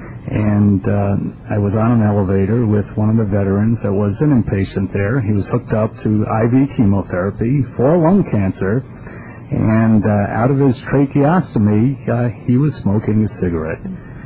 S2: and uh, I was on an elevator with one of the veterans that was an inpatient there. He was hooked up to I V chemotherapy for lung cancer, and uh, out of his tracheostomy, uh, he was smoking a cigarette.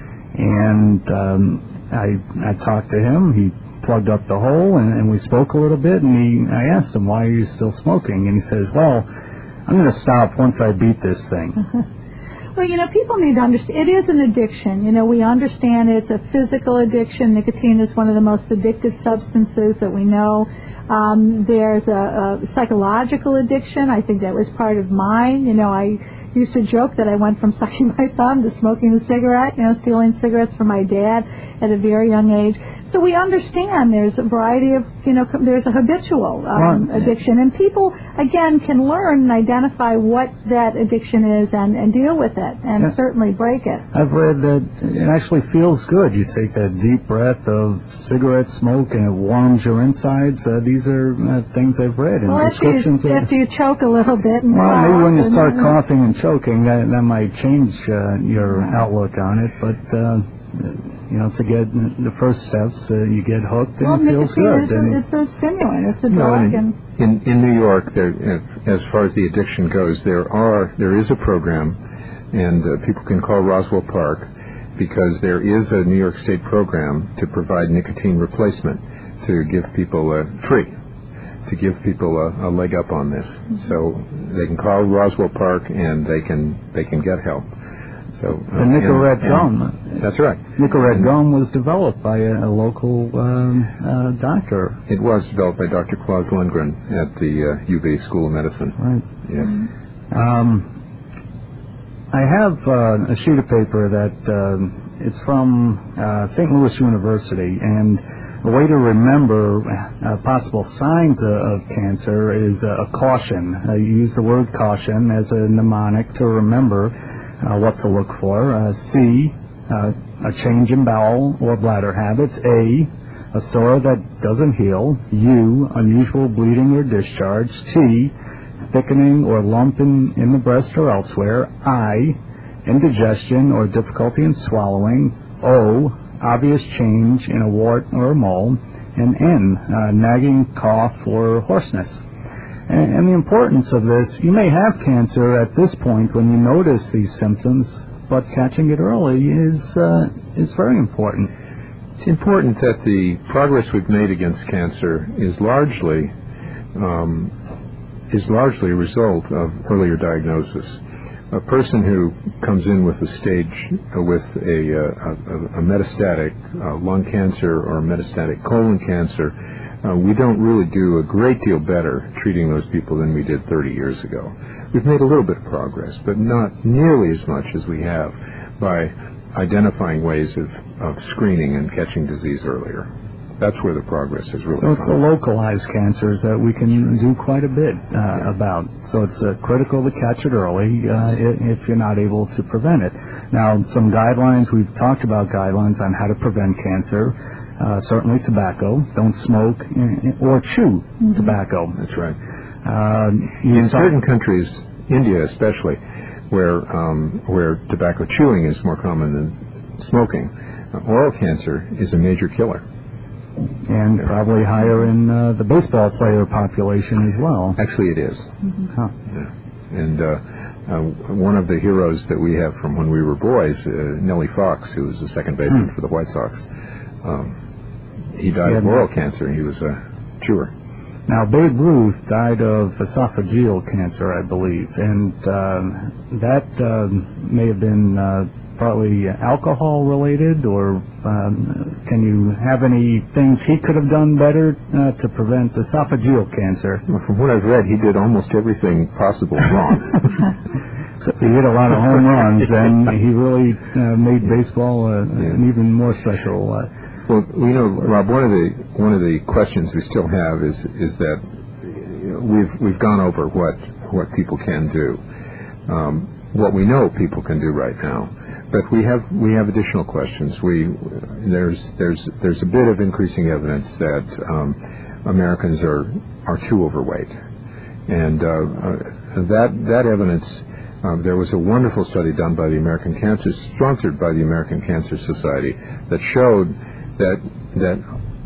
S2: And um, I, I talked to him. He plugged up the hole, and, and we spoke a little bit, and he, I asked him, why are you still smoking? And he says, well, I'm going to stop once I beat this thing.
S4: Well, you know, people need to understand, it is an addiction. You know, we understand it's a physical addiction. Nicotine is one of the most addictive substances that we know. Um, there's a, a psychological addiction. I think that was part of mine. You know, I used to joke that I went from sucking my thumb to smoking a cigarette, you know, stealing cigarettes from my dad at a very young age. So we understand there's a variety of, you know, there's a habitual um,
S2: Right.
S4: addiction, and people, again, can learn and identify what that addiction is and, and deal with it, and
S2: Yeah.
S4: certainly break it.
S2: I've read that it actually feels good. You take that deep breath of cigarette smoke and it warms your insides. Uh, these are uh, things I've read in
S4: Well, after you,
S2: descriptions. of-
S4: after you choke a little bit and
S2: Well, maybe when you
S4: cough
S2: start
S4: and-
S2: coughing and choking, that that might change uh, your outlook on it. But uh, you know, to get the first steps, uh, you get hooked and
S4: Well,
S2: it feels
S4: nicotine
S2: good.
S4: is
S2: And
S4: a, it's a stimulant. It's a
S3: No,
S4: drug,
S3: in,
S4: and
S3: in in New York, there, uh, as far as the addiction goes, there are there is a program, and uh, people can call Roswell Park, because there is a New York State program to provide nicotine replacement to give people uh, free, to give people a, a leg up on this. So they can call Roswell Park and they can they can get help. So uh,
S2: the Nicorette
S3: and-
S2: gum.
S3: and- That's right.
S2: Nicorette
S3: And
S2: gum was developed by a, a local um, uh, doctor.
S3: It was developed by Doctor Klaus Lundgren at the uh, U B School of Medicine.
S2: Right.
S3: Yes.
S2: Um, I have uh, a sheet of paper that um it's from uh, Saint Louis University, and a way to remember uh, possible signs of, of cancer is uh, a caution. Uh, you use the word caution as a mnemonic to remember uh, what to look for. Uh, C, uh, a change in bowel or bladder habits. A, a sore that doesn't heal. U, unusual bleeding or discharge. T, thickening or lump in, in the breast or elsewhere. I, indigestion or difficulty in swallowing. O, obvious change in a wart or a mole. And N, uh, nagging cough or hoarseness. And, and the importance of this, you may have cancer at this point when you notice these symptoms, but catching it early is uh, is very important.
S3: It's important that the progress we've made against cancer is largely um, is largely a result of earlier diagnosis. A person who comes in with a stage uh, with a, uh, a, a metastatic uh, lung cancer or metastatic colon cancer, uh, we don't really do a great deal better treating those people than we did thirty years ago. We've made a little bit of progress, but not nearly as much as we have by identifying ways of, of screening and catching disease earlier. That's where the progress is really
S2: So it's the
S3: come.
S2: localized cancers that we can do quite a bit uh, about. So it's uh, critical to catch it early uh, i- if you're not able to prevent it. Now, some guidelines, we've talked about guidelines on how to prevent cancer. Uh, certainly tobacco. Don't smoke uh, or chew tobacco.
S3: That's right.
S2: Uh, you
S3: In
S2: saw-
S3: certain countries, India especially, where um, where tobacco chewing is more common than smoking, uh, oral cancer is a major killer.
S2: and probably higher in uh, the baseball player population as well.
S3: Actually, it is.
S2: Huh.
S3: Yeah. And uh, uh, one of the heroes that we have from when we were boys, uh, Nellie Fox, who was the second baseman for the White Sox, um, he died
S2: Yeah,
S3: of
S2: no.
S3: oral cancer. He was a chewer.
S2: Now, Babe Ruth died of esophageal cancer, I believe, and um, that um, may have been uh, partly alcohol-related, or um, can you have any things he could have done better uh, to prevent esophageal cancer?
S3: Well, from what I've read, he did almost everything possible wrong.
S2: So he hit a lot of home runs, and he really uh, made baseball uh, an even more special. Uh,
S3: Well, you know, Rob, one of the one of the questions we still have is is that we've we've gone over what what people can do, um, what we know people can do right now, but we have we have additional questions. We there's there's there's a bit of increasing evidence that um, Americans are are too overweight, and uh, uh, that that evidence. Um, there was a wonderful study done by the American Cancer, sponsored by the American Cancer Society, that showed that that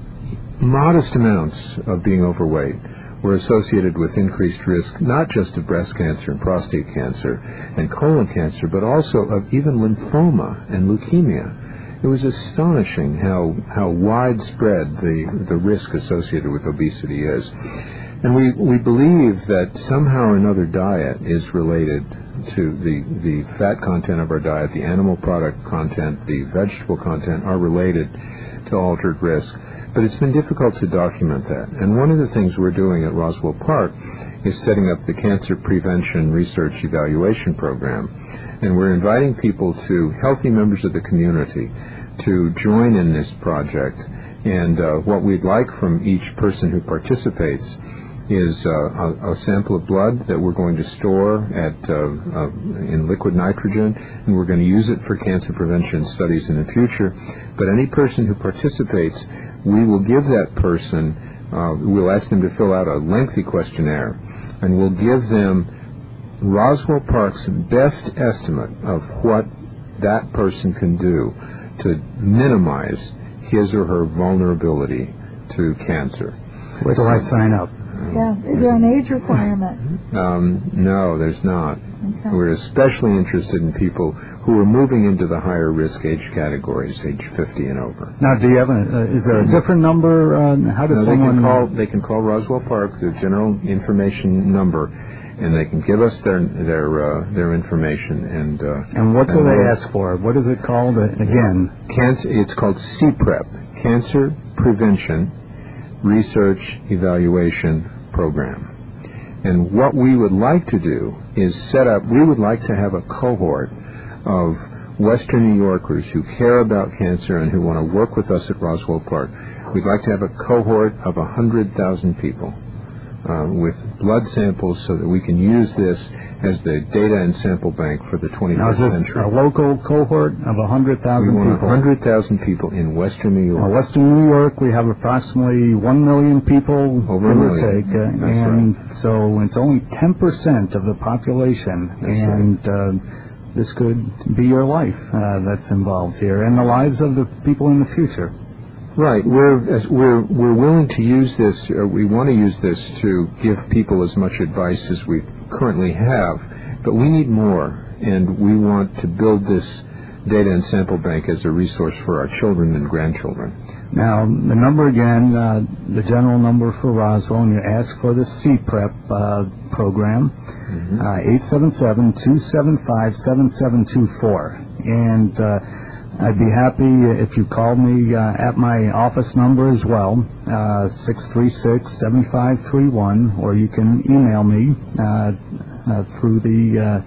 S3: modest amounts of being overweight were associated with increased risk, not just of breast cancer and prostate cancer and colon cancer, but also of even lymphoma and leukemia. It was astonishing how how widespread the the risk associated with obesity is. And we, we believe that somehow or another diet is related to the, the fat content of our diet, the animal product content, the vegetable content are related to altered risk. But it's been difficult to document that. And one of the things we're doing at Roswell Park is setting up the Cancer Prevention Research Evaluation Program. And we're inviting people to, healthy members of the community, to join in this project. And uh, what we'd like from each person who participates is uh, a, a sample of blood that we're going to store at uh, uh, in liquid nitrogen, and we're going to use it for cancer prevention studies in the future. But any person who participates, we will give that person, uh, we'll ask them to fill out a lengthy questionnaire, and we'll give them Roswell Park's best estimate of what that person can do to minimize his or her vulnerability to cancer.
S2: Where do I sign up?
S4: Yeah. Is there an age requirement?
S3: Um, no, there's not.
S4: Okay.
S3: We're especially interested in people who are moving into the higher risk age categories, age fifty and over.
S2: Now, do you have a, uh, is there a different number? Uh, how does
S3: No, they
S2: someone
S3: can call? They can call Roswell Park, the general information number, and they can give us their their uh, their information. And uh,
S2: And what do
S3: and
S2: they
S3: we'll-
S2: ask for? What is it called uh, again?
S3: Cancer. It's called C PREP, Cancer Prevention Research Evaluation Program. And what we would like to do is set up, we would like to have a cohort of Western New Yorkers who care about cancer and who want to work with us at Roswell Park. We'd like to have a cohort of one hundred thousand people uh, with blood samples so that we can use this as the data and sample bank for the
S2: Now,
S3: twenty-first
S2: is this
S3: century.
S2: a local cohort of one hundred
S3: We
S2: thousand
S3: want
S2: people?
S3: one hundred thousand people in Western New York.
S2: Now, Western New York, we have approximately one million people,
S3: Over a
S2: give or
S3: million.
S2: take, uh,
S3: That's
S2: and so it's only ten percent of the population,
S3: That's
S2: and uh, this could be your life uh, that's involved here, and the lives of the people in the future.
S3: Right. We're as- we're we're willing to use this. Uh, we want to use this to give people as much advice as we currently have, but we need more, and we want to build this data and sample bank as a resource for our children and grandchildren.
S2: Now, the number again, uh, the general number for Roswell, and you ask for the C PREP uh, program, eight seven seven, two seven five, seven seven two four. And uh, I'd be happy if you called me uh, at my office number as well, uh, six three six, seven five three one, or you can email me uh, uh, through the uh,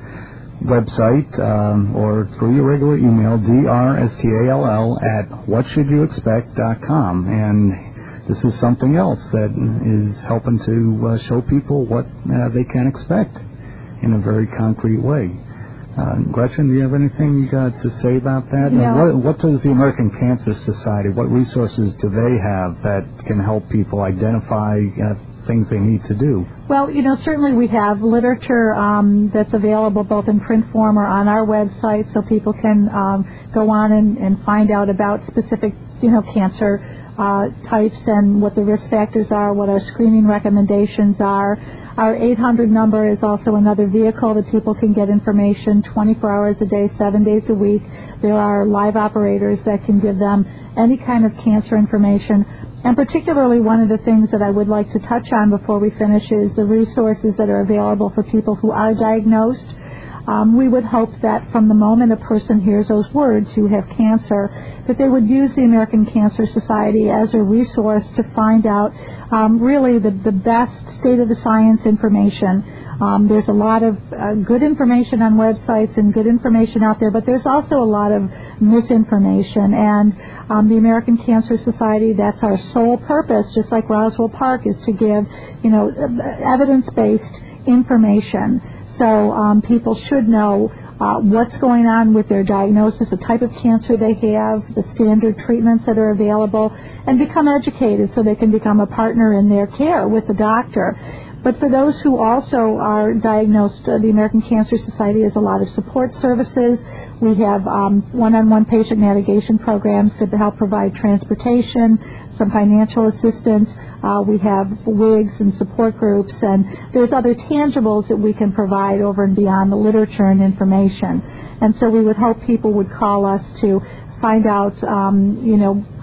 S2: website um, or through your regular email, D R S T A L L at what should you expect dot com. And this is something else that is helping to uh, show people what uh, they can expect in a very concrete way. Uh, Gretchen, do you have anything uh, to say about that?
S4: Yeah.
S2: Uh, what, what does the American Cancer Society, what resources do they have that can help people identify uh, things they need to do?
S4: Well, you know, certainly we have literature um, that's available both in print form or on our website, so people can um, go on and, and find out about specific, you know, cancer uh, types and what the risk factors are, what our screening recommendations are. Our eight hundred number is also another vehicle that people can get information twenty-four hours a day, seven days a week. There are live operators that can give them any kind of cancer information. And particularly one of the things that I would like to touch on before we finish is the resources that are available for people who are diagnosed. Um, we would hope that from the moment a person hears those words, you have cancer, that they would use the American Cancer Society as a resource to find out um, really the, the best state-of-the-science information. Um, there's a lot of uh, good information on websites and good information out there, but there's also a lot of misinformation. And um, the American Cancer Society, that's our sole purpose, just like Roswell Park, is to give, you know, evidence-based information. So um, people should know uh, what's going on with their diagnosis, the type of cancer they have, the standard treatments that are available, and become educated so they can become a partner in their care with the doctor. But for those who also are diagnosed, uh, the American Cancer Society has a lot of support services. We have um, one-on-one patient navigation programs to help provide transportation, some financial assistance. Uh, we have wigs and support groups, and there's other tangibles that we can provide over and beyond the literature and information. And so we would hope people would call us to find out, um, you know,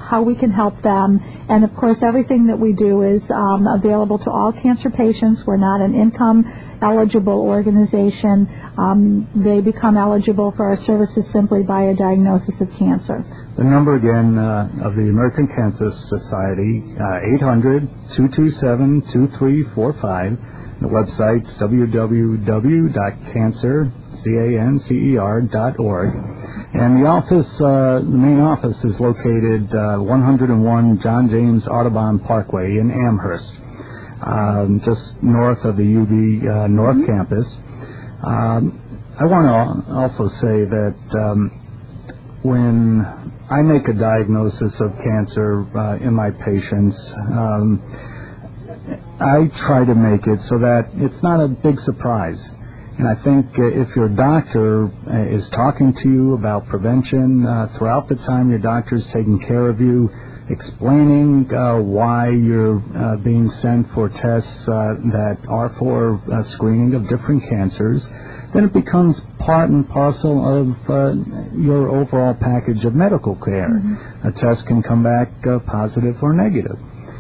S4: how we can help them. And of course, everything that we do is um, available to all cancer patients. We're not an income eligible organization. Um, they become eligible for our services simply by a diagnosis of cancer.
S2: The number again uh, of the American Cancer Society, uh, eight hundred, two two seven, two three four five. The website's w w w dot cancer dot org. And the office, uh, the main office is located uh, one oh one John James Audubon Parkway in Amherst, um, just north of the U B uh, North mm-hmm. Campus. Um, I want to also say that um, when I make a diagnosis of cancer uh, in my patients, um, I try to make it so that it's not a big surprise. And I think uh, if your doctor uh, is talking to you about prevention uh, throughout the time your doctor is taking care of you, explaining uh, why you're uh, being sent for tests uh, that are for uh, screening of different cancers, then it becomes part and parcel of uh, your overall package of medical care. Mm-hmm. A test can come back uh, positive or negative.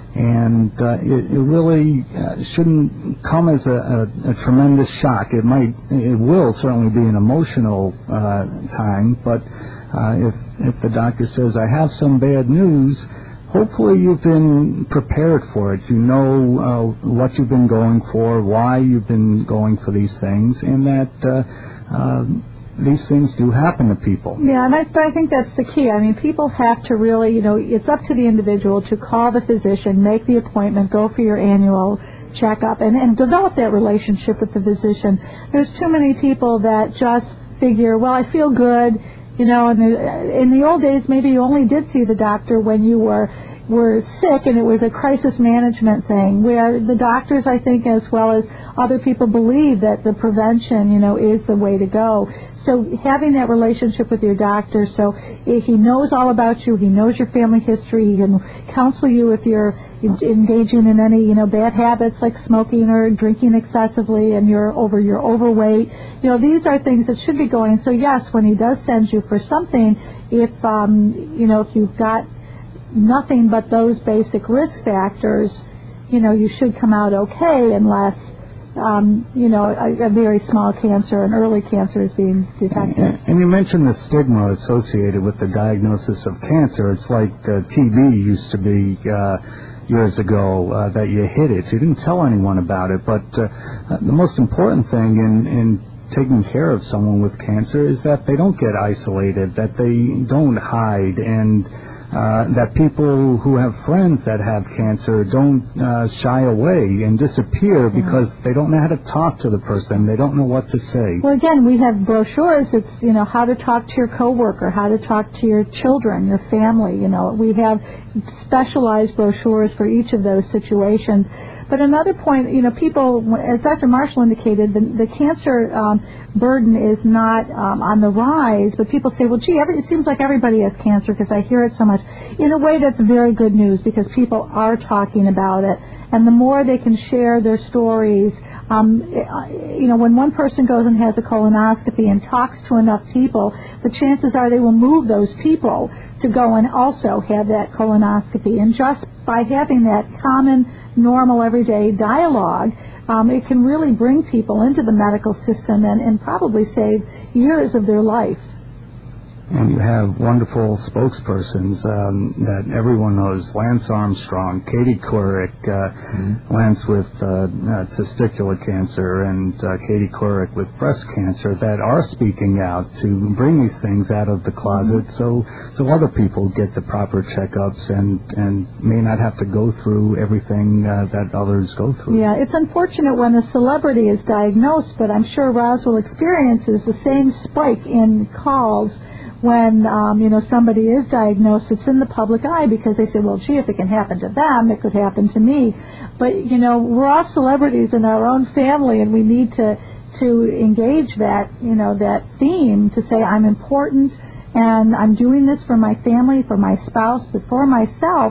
S2: And uh, it, it really uh, shouldn't come as a, a, a tremendous shock. It might, it will certainly be an emotional uh, time, but uh, if, if the doctor says, I have some bad news, hopefully you've been prepared for it. You know uh, what you've been going for, why you've been going for these things, and that uh, uh, these things do happen to people.
S4: Yeah, and I, I think that's the key. I mean, people have to really, you know, it's up to the individual to call the physician, make the appointment, go for your annual checkup, and, and develop that relationship with the physician. There's too many people that just figure, well, I feel good, you know, and in the old days, maybe you only did see the doctor when you were were sick, and it was a crisis management thing, where the doctors, I think, as well as other people, believe that the prevention, you know, is the way to go. So having that relationship with your doctor, so he knows all about you, he knows your family history, he can counsel you if you're engaging in any, you know, bad habits like smoking or drinking excessively, and you're over, you're overweight. You know, these are things that should be going. So yes, when he does send you for something, if um, you know, if you've got nothing but those basic risk factors, you know, you should come out okay, unless, um, you know, a, a very small cancer, an early cancer is being detected.
S2: And you mentioned the stigma associated with the diagnosis of cancer. It's like uh, T B used to be uh, years ago, uh, that you hid it. You didn't tell anyone about it. But uh, the most important thing in, in taking care of someone with cancer is that they don't get isolated, that they don't hide, and Uh, that people who have friends that have cancer don't uh, shy away and disappear because they don't know how to talk to the person. They don't know what to say.
S4: Well, again, we have brochures. It's, you know, how to talk to your coworker, how to talk to your children, your family. You know, we have specialized brochures for each of those situations. But another point, you know, people, as Doctor Marshall indicated, the, the cancer um, burden is not um, on the rise, but people say, well, gee, every, it seems like everybody has cancer because I hear it so much. In a way, that's very good news because people are talking about it. And the more they can share their stories, um, you know, when one person goes and has a colonoscopy and talks to enough people, the chances are they will move those people to go and also have that colonoscopy. And just by having that common, normal, everyday dialogue, um, it can really bring people into the medical system and, and probably save years of their life.
S2: And you have wonderful spokespersons um, that everyone knows. Lance Armstrong, Katie Couric, uh, mm-hmm. Lance with uh, uh, testicular cancer, and uh, Katie Couric with breast cancer, that are speaking out to bring these things out of the closet, mm-hmm. so so other people get the proper checkups and, and may not have to go through everything uh, that others go through.
S4: Yeah, it's unfortunate when a celebrity is diagnosed, but I'm sure Roswell experiences the same spike in calls when, um, you know, somebody is diagnosed. It's in the public eye because they say, well, gee, if it can happen to them, it could happen to me. But, you know, we're all celebrities in our own family, and we need to, to engage that, you know, that theme to say, I'm important, and I'm doing this for my family, for my spouse, but for myself.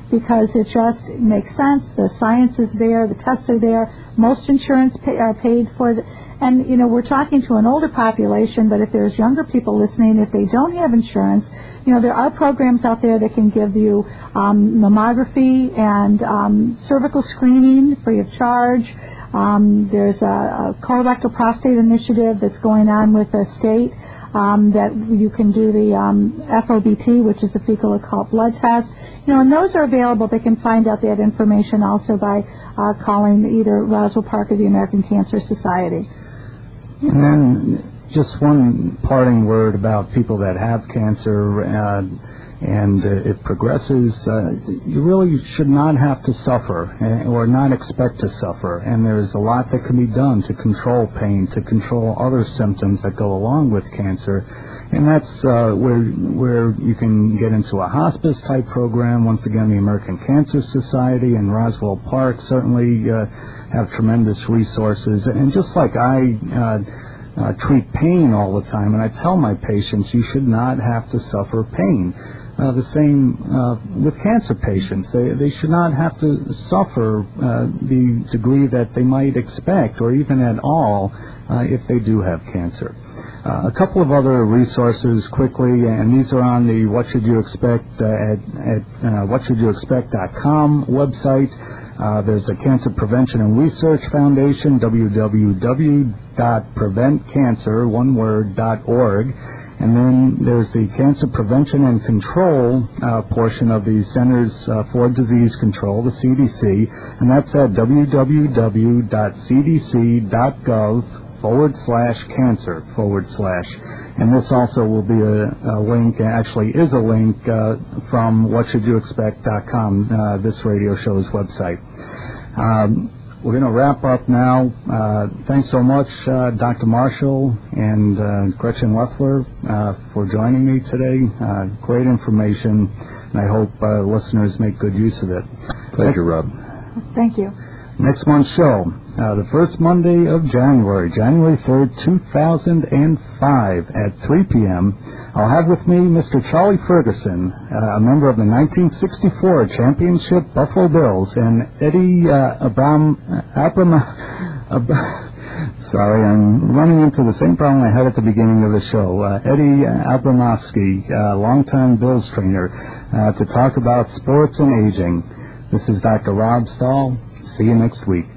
S4: because it just makes sense. The science is there, the tests are there. Most insurance pay, are paid for. The, and, you know, we're talking to an older population, but if there's younger people listening, if they don't have insurance, you know, there are programs out there that can give you um, mammography and um, cervical screening free of charge. Um, there's a, a colorectal prostate initiative that's going on with the state um, that you can do the um, F O B T, which is the fecal occult blood test. You know, and those are available. They can find out that information also by uh, calling either Roswell Park or the American Cancer Society.
S2: And then just one parting word about people that have cancer uh, and uh, it progresses. Uh, you really should not have to suffer uh, or not expect to suffer. And there's a lot that can be done to control pain, to control other symptoms that go along with cancer. And that's uh, where where you can get into a hospice type program. Once again, the American Cancer Society and Roswell Park certainly uh, have tremendous resources. And just like I uh, uh, treat pain all the time, and I tell my patients, you should not have to suffer pain. Uh, the same uh, with cancer patients. They they should not have to suffer uh, the degree that they might expect, or even at all, uh, if they do have cancer. Uh, a couple of other resources quickly, and these are on the What Should You Expect uh, at, at uh, what should you expect dot com website. Uh, there's a Cancer Prevention and Research Foundation, w w w dot prevent cancer, one word, dot org. And then there's the Cancer Prevention and Control uh, portion of the Centers uh, for Disease Control, the C D C, and that's at w w w dot c d c dot gov forward slash cancer forward slash. And this also will be a, a link, actually is a link uh, from what should you expect dot com, uh, this radio show's website. Um, We're going to wrap up now. Uh, thanks so much, uh, Doctor Marshall and uh, Gretchen Leffler, uh, for joining me today. Uh, great information, and I hope uh, listeners make good use of it.
S3: Pleasure, Rob.
S4: Thank you.
S2: Next month's show, uh, the first Monday of January, January third, two thousand five, at three p.m., I'll have with me Mister Charlie Ferguson, uh, a member of the nineteen sixty-four championship Buffalo Bills, and Eddie uh, Abram, Abram, Ab- sorry, I'm running into the same problem I had at the beginning of the show. Uh, Eddie Abramovsky, uh, longtime Bills trainer, uh, to talk about sports and aging. This is Doctor Rob Stahl. See you next week.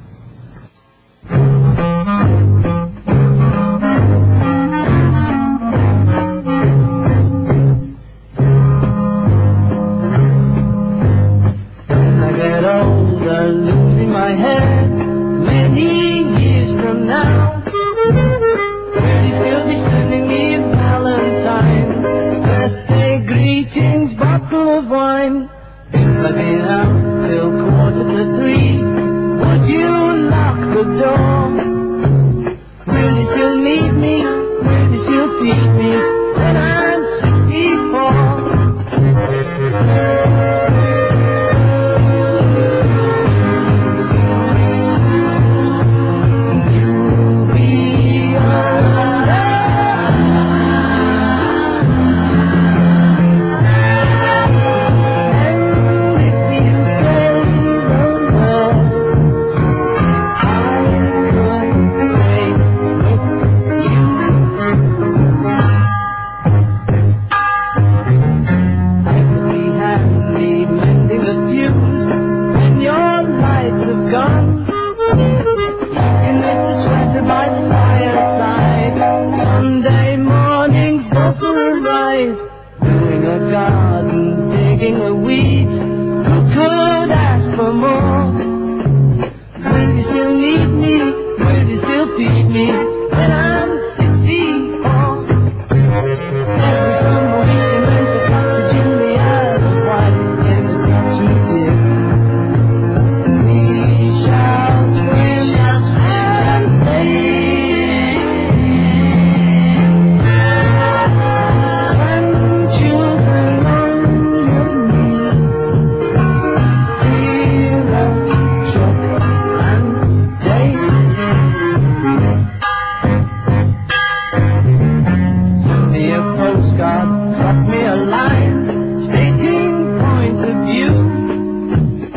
S1: Doing a garden, digging the weeds. Who could ask for more?